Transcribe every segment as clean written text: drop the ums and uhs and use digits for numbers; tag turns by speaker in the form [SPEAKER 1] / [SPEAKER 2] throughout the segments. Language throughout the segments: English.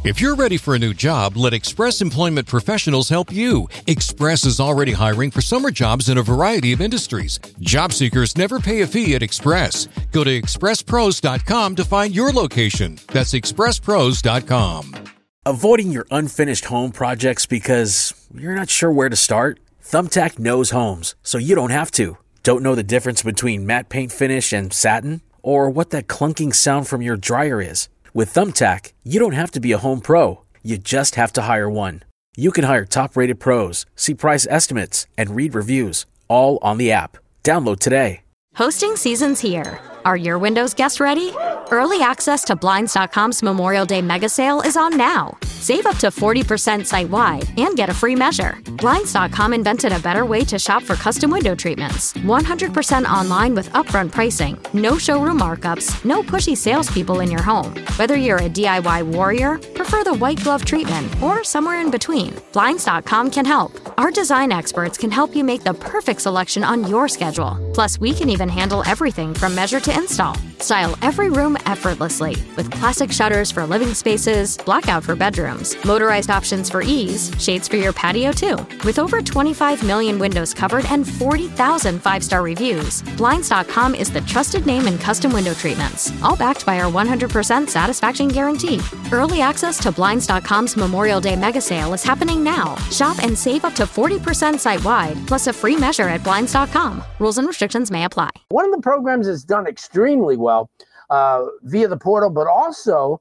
[SPEAKER 1] If you're ready for a new job, let Express Employment Professionals help you. Express is already hiring for summer jobs in a variety of industries. Job seekers never pay a fee at Express. Go to expresspros.com to find your location. That's expresspros.com.
[SPEAKER 2] Avoiding your unfinished home projects because you're not sure where to start? Thumbtack knows homes, so you don't have to. Don't know the difference between matte paint finish and satin? Or what that clunking sound from your dryer is? With Thumbtack, you don't have to be a home pro. You just have to hire one. You can hire top-rated pros, see price estimates, and read reviews, all on the app. Download today.
[SPEAKER 3] Hosting season's here. Are your windows guests ready? Early access to Blinds.com's Memorial Day mega sale is on now. Save up to 40% site-wide and get a free measure. Blinds.com invented a better way to shop for custom window treatments. 100% online with upfront pricing, no showroom markups, no pushy salespeople in your home. Whether you're a DIY warrior, prefer the white glove treatment, or somewhere in between, Blinds.com can help. Our design experts can help you make the perfect selection on your schedule. Plus, we can even handle everything from measure to install. Style every room effortlessly with classic shutters for living spaces, blackout for bedrooms, motorized options for ease, shades for your patio too. With over 25 million windows covered and 40,000 five-star reviews, Blinds.com is the trusted name in custom window treatments, all backed by our 100% satisfaction guarantee. Early access to Blinds.com's Memorial Day mega sale is happening now. Shop and save up to 40% site-wide, plus a free measure at Blinds.com. Rules and restrictions may apply.
[SPEAKER 4] One of the programs that's done extremely well via the portal, but also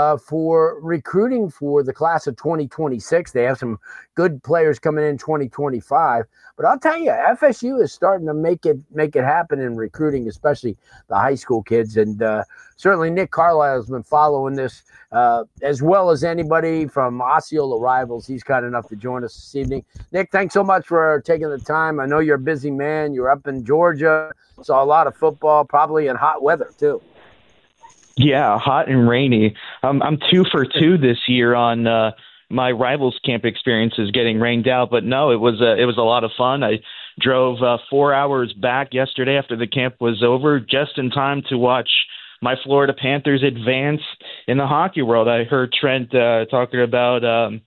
[SPEAKER 4] for recruiting for the class of 2026. They have some good players coming in 2025. But I'll tell you, FSU is starting to make it happen in recruiting, especially the high school kids. And certainly Nick Carlisle has been following this as well as anybody from Osceola Rivals. He's kind enough to join us this evening. Nick, thanks so much for taking the time. I know you're a busy man. You're up in Georgia, saw a lot of football, probably in hot weather too.
[SPEAKER 5] Yeah, hot and rainy. I'm 2 for 2 this year on my Rivals camp experiences getting rained out, but no, it was a lot of fun. I drove 4 hours back yesterday after the camp was over, just in time to watch my Florida Panthers advance in the hockey world. I heard Trent talking about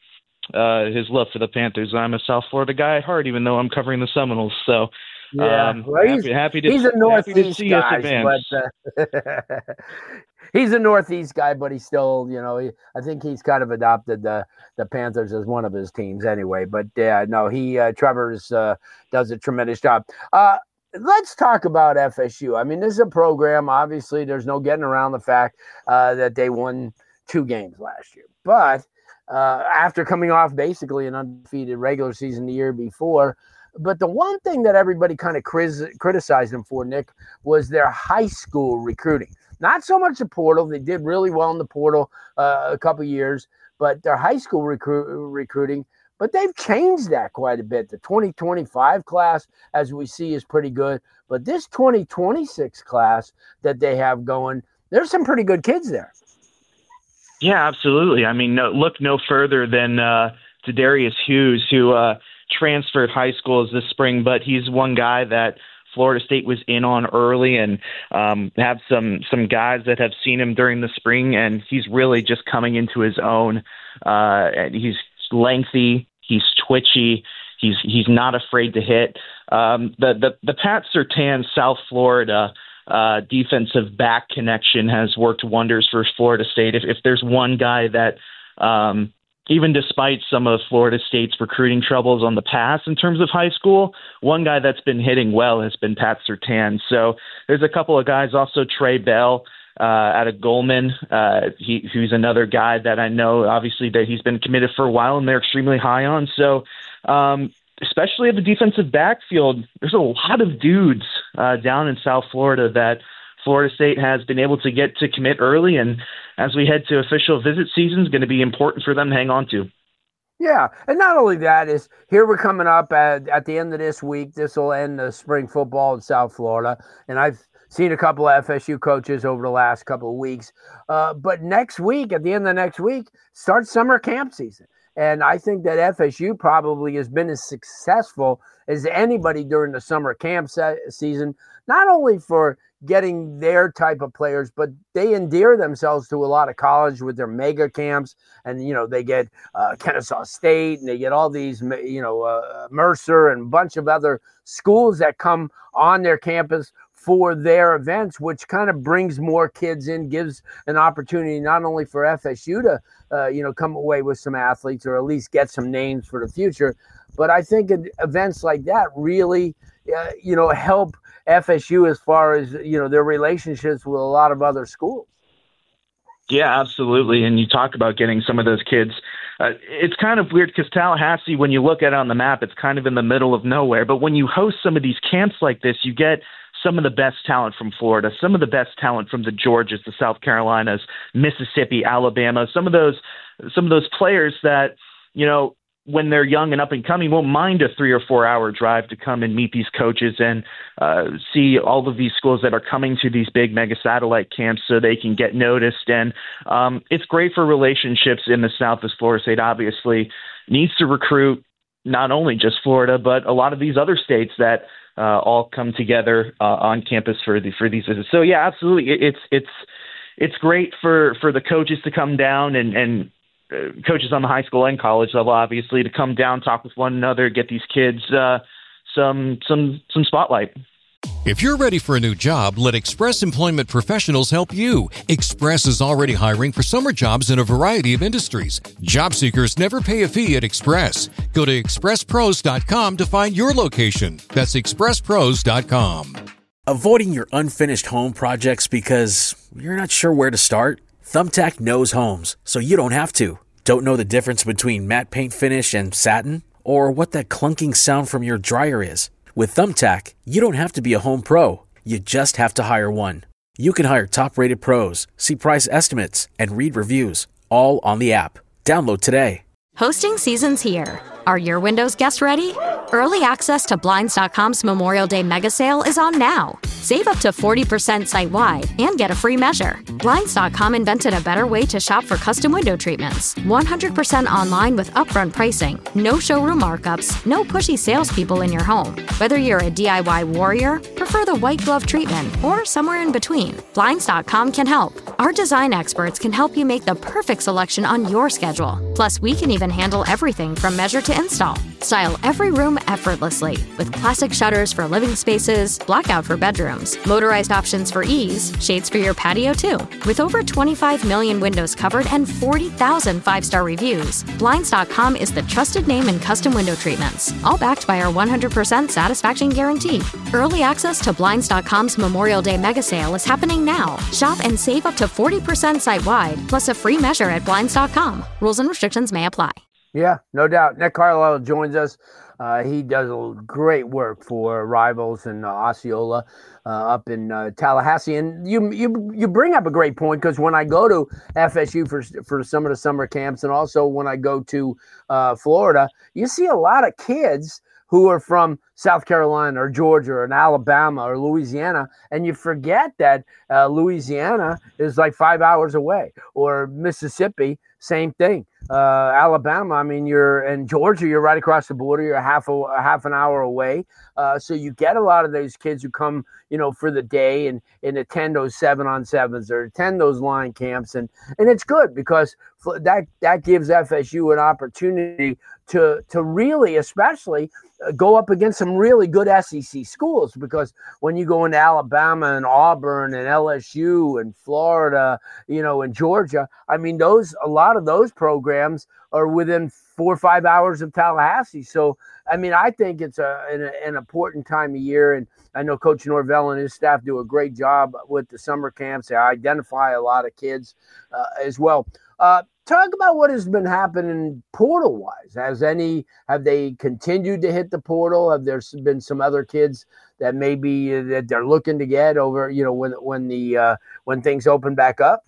[SPEAKER 5] his love for the Panthers. I'm a South Florida guy at heart, even though I'm covering the Seminoles. So
[SPEAKER 4] yeah, well,
[SPEAKER 5] happy to
[SPEAKER 4] he's a Northeast guy,
[SPEAKER 5] but
[SPEAKER 4] he's a Northeast guy, but he's still, I think he's kind of adopted the Panthers as one of his teams anyway. But yeah, no, Trevor's does a tremendous job. Let's talk about FSU. I mean, this is a program, obviously, there's no getting around the fact that they won 2 games last year. But after coming off basically an undefeated regular season the year before, but the one thing that everybody kind of criticized them for, Nick, was their high school recruiting. Not so much the portal. They did really well in the portal a couple years, but their high school recruiting, but they've changed that quite a bit. The 2025 class, as we see, is pretty good. But this 2026 class that they have going, there's some pretty good kids there.
[SPEAKER 5] Yeah, absolutely. I mean, look no further than to Darius Hughes, who transferred high schools this spring, but he's one guy that Florida State was in on early, and have some guys that have seen him during the spring, and he's really just coming into his own. And he's lengthy, he's twitchy, he's not afraid to hit. The Pat Surtain South Florida defensive back connection has worked wonders for Florida State. If there's one guy that even despite some of Florida State's recruiting troubles on the pass in terms of high school, one guy that's been hitting well has been Pat Surtain. So there's a couple of guys, also Trey Bell out of Goldman, who's another guy that I know, obviously, that he's been committed for a while and they're extremely high on. So especially at the defensive backfield, there's a lot of dudes down in South Florida that Florida State has been able to get to commit early, and as we head to official visit season, is going to be important for them to hang on to.
[SPEAKER 4] Yeah, and not only that, is here we're coming up at the end of this week. This will end the spring football in South Florida, and I've seen a couple of FSU coaches over the last couple of weeks. But next week, at the end of next week, starts summer camp season. And I think that FSU probably has been as successful as anybody during the summer camp season, not only for getting their type of players, but they endear themselves to a lot of college with their mega camps. And, they get Kennesaw State, and they get all these, Mercer and a bunch of other schools that come on their campus for their events, which kind of brings more kids in, gives an opportunity not only for FSU to, come away with some athletes or at least get some names for the future, but I think events like that really, help FSU as far as, their relationships with a lot of other schools.
[SPEAKER 5] Yeah, absolutely. And you talk about getting some of those kids. It's kind of weird because Tallahassee, when you look at it on the map, it's kind of in the middle of nowhere. But when you host some of these camps like this, you get some of the best talent from Florida, some of the best talent from the Georgias, the South Carolinas, Mississippi, Alabama, some of those players that, when they're young and up and coming, won't mind a 3 or 4 hour drive to come and meet these coaches and see all of these schools that are coming to these big mega satellite camps so they can get noticed. And it's great for relationships in the South, as Florida State obviously needs to recruit not only just Florida, but a lot of these other states that all come together on campus for these visits. So yeah, absolutely. It's great for the coaches to come down and coaches on the high school and college level, obviously, to come down, talk with one another, get these kids some spotlight.
[SPEAKER 1] If you're ready for a new job, let Express Employment Professionals help you. Express is already hiring for summer jobs in a variety of industries. Job seekers never pay a fee at Express. Go to expresspros.com to find your location. That's expresspros.com.
[SPEAKER 2] Avoiding your unfinished home projects because you're not sure where to start? Thumbtack knows homes, so you don't have to. Don't know the difference between matte paint finish and satin? Or what that clunking sound from your dryer is? With Thumbtack, you don't have to be a home pro. You just have to hire one. You can hire top-rated pros, see price estimates, and read reviews, all on the app. Download today.
[SPEAKER 3] Hosting season's here. Are your windows guest ready? Early access to Blinds.com's Memorial Day mega sale is on now. Save up to 40% site-wide and get a free measure. Blinds.com invented a better way to shop for custom window treatments. 100% online with upfront pricing, no showroom markups, no pushy salespeople in your home. Whether you're a DIY warrior, prefer the white glove treatment, or somewhere in between, Blinds.com can help. Our design experts can help you make the perfect selection on your schedule. Plus, we can even handle everything from measure to install. Style every room effortlessly with classic shutters for living spaces, blackout for bedrooms, motorized options for ease, shades for your patio too. With over 25 million windows covered and 40,000 five-star reviews, Blinds.com is the trusted name in custom window treatments, all backed by our 100% satisfaction guarantee. Early access to Blinds.com's Memorial Day mega sale is happening now. Shop and save up to 40% site-wide, plus a free measure at Blinds.com. Rules and restrictions may apply.
[SPEAKER 4] Yeah, no doubt. Nick Carlisle joins us. He does great work for Rivals and Osceola up in Tallahassee. And you bring up a great point, because when I go to FSU for some of the summer camps, and also when I go to Florida, you see a lot of kids who are from South Carolina or Georgia or Alabama or Louisiana, and you forget that Louisiana is like 5 hours away, or Mississippi, same thing. Alabama, I mean, you're in Georgia, you're right across the border, you're half an hour away. So you get a lot of those kids who come, for the day and attend those 7-on-7s or attend those line camps. And it's good, because that gives FSU an opportunity to really, especially, go up against some really good SEC schools, because when you go into Alabama and Auburn and LSU and Florida, and Georgia, I mean, a lot of those programs are within 4 or 5 hours of Tallahassee. So, I mean, I think it's an important time of year, and I know Coach Norvell and his staff do a great job with the summer camps. They identify a lot of kids as well. Talk about what has been happening portal-wise. Have they continued to hit the portal? Have there been some other kids that maybe that they're looking to get over, when things open back up?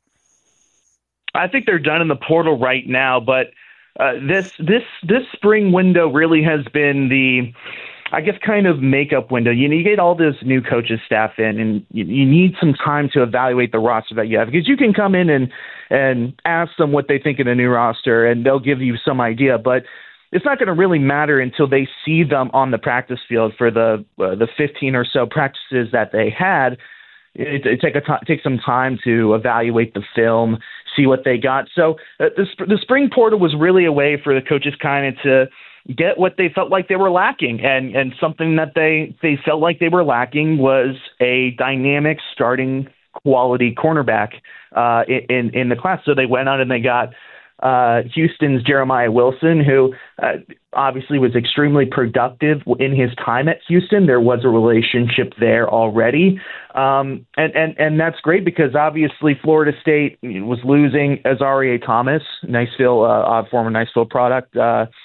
[SPEAKER 5] I think they're done in the portal right now, but this spring window really has been the, I guess, kind of makeup window. You get all this new coaches staff in, and you need some time to evaluate the roster that you have, because you can come in and ask them what they think of the new roster, and they'll give you some idea, but it's not going to really matter until they see them on the practice field for the 15 or so practices that they had. take some time to evaluate the film, see what they got. So the spring portal was really a way for the coaches kind of to get what they felt like they were lacking. And something that they felt like they were lacking was a dynamic starting quality cornerback in the class. So they went out and they got Houston's Jeremiah Wilson, who obviously was extremely productive in his time at Houston. There was a relationship there already. And that's great because obviously Florida State was losing Azareye'h Thomas, former Niceville product,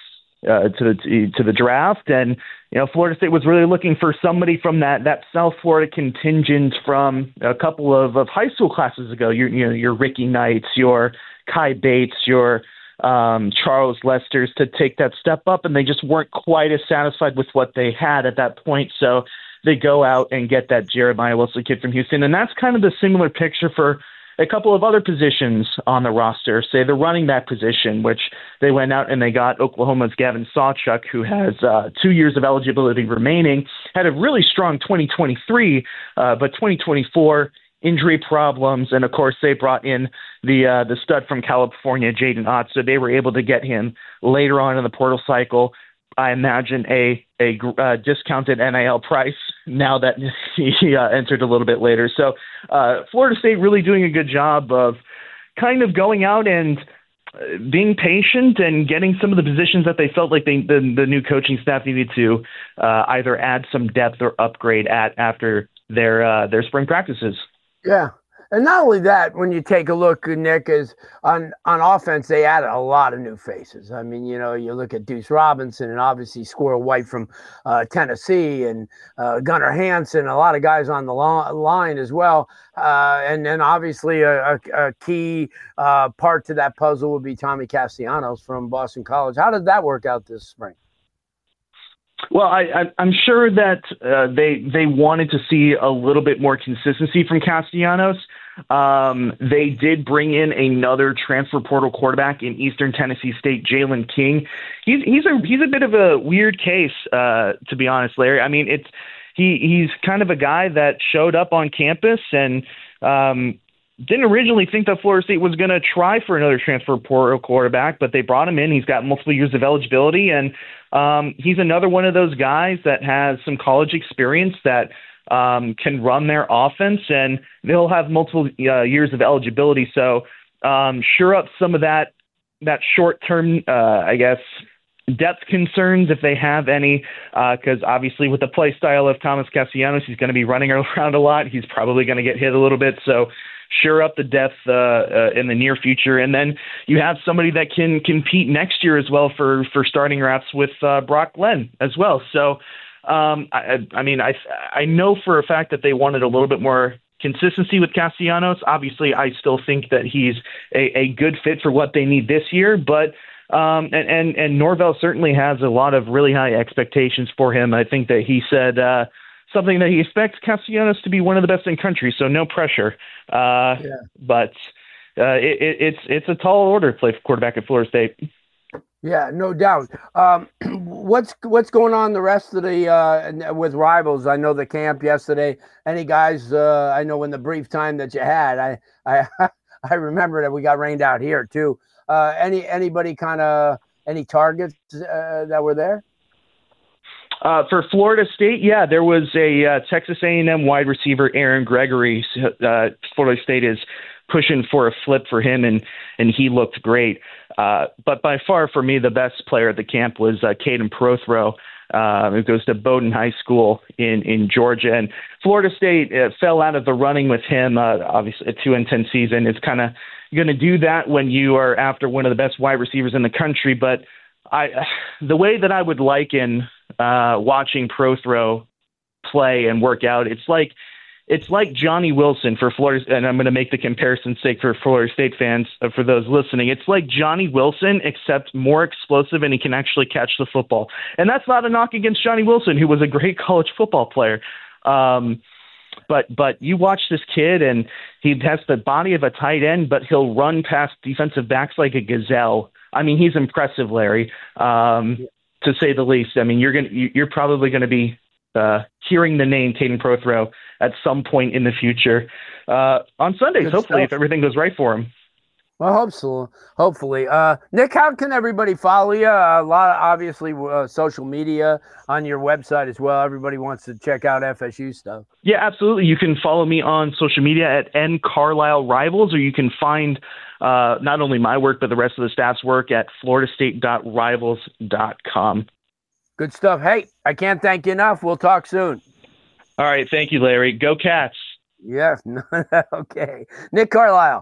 [SPEAKER 5] to the draft. And, Florida State was really looking for somebody from that South Florida contingent from a couple of high school classes ago. Your Ricky Knights, your Kai Bates, your Charles Lesters to take that step up, and they just weren't quite as satisfied with what they had at that point. So they go out and get that Jeremiah Wilson kid from Houston. And that's kind of the similar picture for a couple of other positions on the roster, say the running back position, which they went out and they got Oklahoma's Gavin Sawchuk, who has 2 years of eligibility remaining, had a really strong 2023, but 2024 injury problems. And of course they brought in the stud from California, Jaden Ott. So they were able to get him later on in the portal cycle. I imagine a discounted NIL price now that he entered a little bit later. So Florida State really doing a good job of kind of going out and being patient and getting some of the positions that they felt like the new coaching staff needed to either add some depth or upgrade at after their spring practices.
[SPEAKER 4] Yeah. And not only that, when you take a look, Nick, is on offense, they added a lot of new faces. I mean, you look at Deuce Robinson and obviously Squirrel White from Tennessee and Gunnar Hansen, a lot of guys on the line as well. And then obviously a key part to that puzzle would be Tommy Castellanos from Boston College. How did that work out this spring?
[SPEAKER 5] Well, I'm sure that they wanted to see a little bit more consistency from Castellanos. They did bring in another transfer portal quarterback in Eastern Tennessee State, Jalen King. He's a bit of a weird case, to be honest, Larry. I mean, he's kind of a guy that showed up on campus and didn't originally think that Florida State was going to try for another transfer portal quarterback, but they brought him in. He's got multiple years of eligibility, and he's another one of those guys that has some college experience that can run their offense, and they'll have multiple years of eligibility. So sure up some of that short-term, depth concerns if they have any, because obviously with the play style of Thomas Castellanos, he's going to be running around a lot. He's probably going to get hit a little bit. So sure up the depth in the near future. And then you have somebody that can compete next year as well for starting reps with Brock Glenn as well. So, I know for a fact that they wanted a little bit more consistency with Castellanos. Obviously, I still think that he's a good fit for what they need this year, but and Norvell certainly has a lot of really high expectations for him. I think that he said something that he expects Castellanos to be one of the best in country, so no pressure. But it's a tall order to play for quarterback at Florida State.
[SPEAKER 4] Yeah, no doubt. What's going on the rest of the with Rivals? I know the camp yesterday. Any guys? I know in the brief time that you had, I remember that we got rained out here too. Anybody kind of any targets that were there?
[SPEAKER 5] For Florida State, yeah, there was a Texas A&M wide receiver, Aaron Gregory. Florida State is pushing for a flip for him, and he looked great. But by far, for me, the best player at the camp was Caden Prothro, who goes to Bowdoin High School in Georgia. And Florida State fell out of the running with him, obviously, a 2-10 season. It's kind of going to do that when you are after one of the best wide receivers in the country. But the way that I would liken watching Prothro play and work out, it's like Johnny Wilson for Florida, and I'm going to make the comparison's sake for Florida State fans, for those listening. It's like Johnny Wilson, except more explosive, and he can actually catch the football. And that's not a knock against Johnny Wilson, who was a great college football player. But you watch this kid, and he has the body of a tight end, but he'll run past defensive backs like a gazelle. I mean, he's impressive, Larry, to say the least. I mean, you're probably going to be hearing the name Caden Prothro at some point in the future. On Sundays,
[SPEAKER 4] Good
[SPEAKER 5] hopefully,
[SPEAKER 4] stuff.
[SPEAKER 5] if everything goes right for him.
[SPEAKER 4] Well, hope so. Hopefully. Nick, how can everybody follow you? A lot of, obviously, social media on your website as well. Everybody wants to check out FSU stuff.
[SPEAKER 5] Yeah, absolutely. You can follow me on social media at ncarlisle rivals, or you can find not only my work, but the rest of the staff's work at floridastate.rivals.com.
[SPEAKER 4] Good stuff. Hey, I can't thank you enough. We'll talk soon.
[SPEAKER 5] All right. Thank you, Larry. Go Cats.
[SPEAKER 4] Yes. Okay. Nick Carlisle,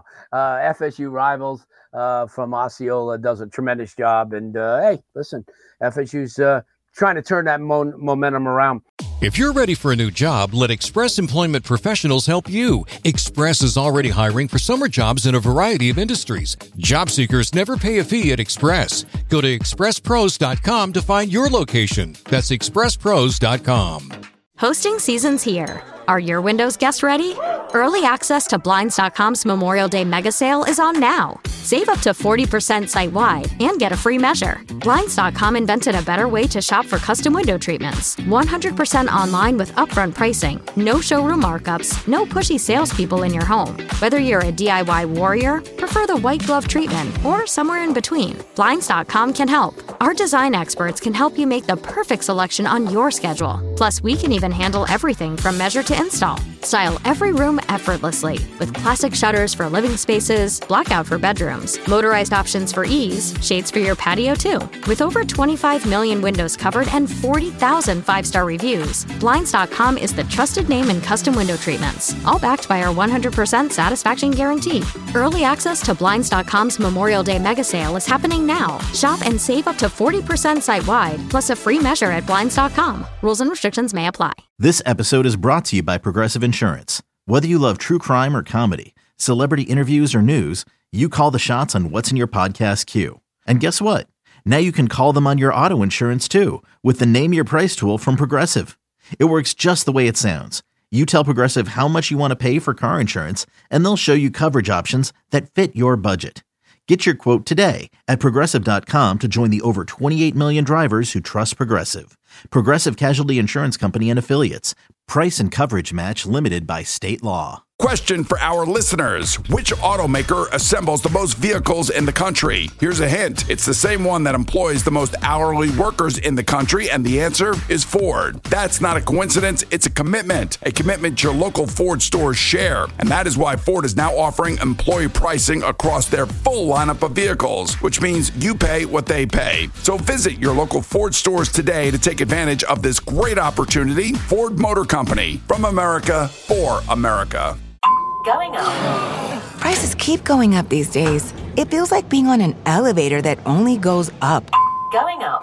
[SPEAKER 4] FSU Rivals from Osceola, does a tremendous job. And, hey, listen, FSU's trying to turn that momentum around.
[SPEAKER 1] If you're ready for a new job, let Express Employment Professionals help you. Express is already hiring for summer jobs in a variety of industries. Job seekers never pay a fee at Express. Go to expresspros.com to find your location. That's expresspros.com.
[SPEAKER 3] Hosting season's here. Are your windows guests ready? Early access to Blinds.com's Memorial Day mega sale is on now. Save up to 40% site-wide and get a free measure. Blinds.com invented a better way to shop for custom window treatments. 100% online with upfront pricing, no showroom markups, no pushy salespeople in your home. Whether you're a DIY warrior, prefer the white glove treatment, or somewhere in between, Blinds.com can help. Our design experts can help you make the perfect selection on your schedule. Plus, we can even handle everything from measure to install. Style every room effortlessly with classic shutters for living spaces, blackout for bedrooms, motorized options for ease, shades for your patio too. With over 25 million windows covered and 40,000 five-star reviews, Blinds.com is the trusted name in custom window treatments, all backed by our 100% satisfaction guarantee. Early access to Blinds.com's Memorial Day mega sale is happening now. Shop and save up to 40% site-wide, plus a free measure at Blinds.com. Rules and restrictions may apply.
[SPEAKER 6] This episode is brought to you by Progressive Insurance. Whether you love true crime or comedy, celebrity interviews or news, you call the shots on what's in your podcast queue. And guess what? Now you can call them on your auto insurance too with the Name Your Price tool from Progressive. It works just the way it sounds. You tell Progressive how much you want to pay for car insurance, and they'll show you coverage options that fit your budget. Get your quote today at Progressive.com to join the over 28 million drivers who trust Progressive. Progressive Casualty Insurance Company and Affiliates. Price and coverage match limited by state law.
[SPEAKER 7] Question for our listeners. Which automaker assembles the most vehicles in the country? Here's a hint. It's the same one that employs the most hourly workers in the country, and the answer is Ford. That's not a coincidence. It's a commitment your local Ford stores share. And that is why Ford is now offering employee pricing across their full lineup of vehicles, which means you pay what they pay. So visit your local Ford stores today to take advantage of this great opportunity. Ford Motor Company, from America for America.
[SPEAKER 8] Going up. Prices keep going up these days. It feels like being on an elevator that only goes up. Going up.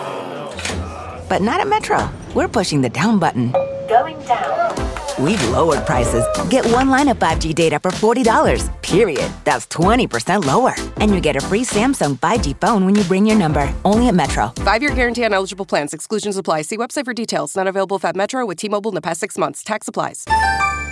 [SPEAKER 8] But not at Metro. We're pushing the down button. Going down. We've lowered prices. Get one line of 5G data for $40, period. That's 20% lower. And you get a free Samsung 5G phone when you bring your number. Only at Metro.
[SPEAKER 9] 5-year guarantee on eligible plans. Exclusions apply. See website for details. Not available at Metro with T-Mobile in the past 6 months. Tax applies.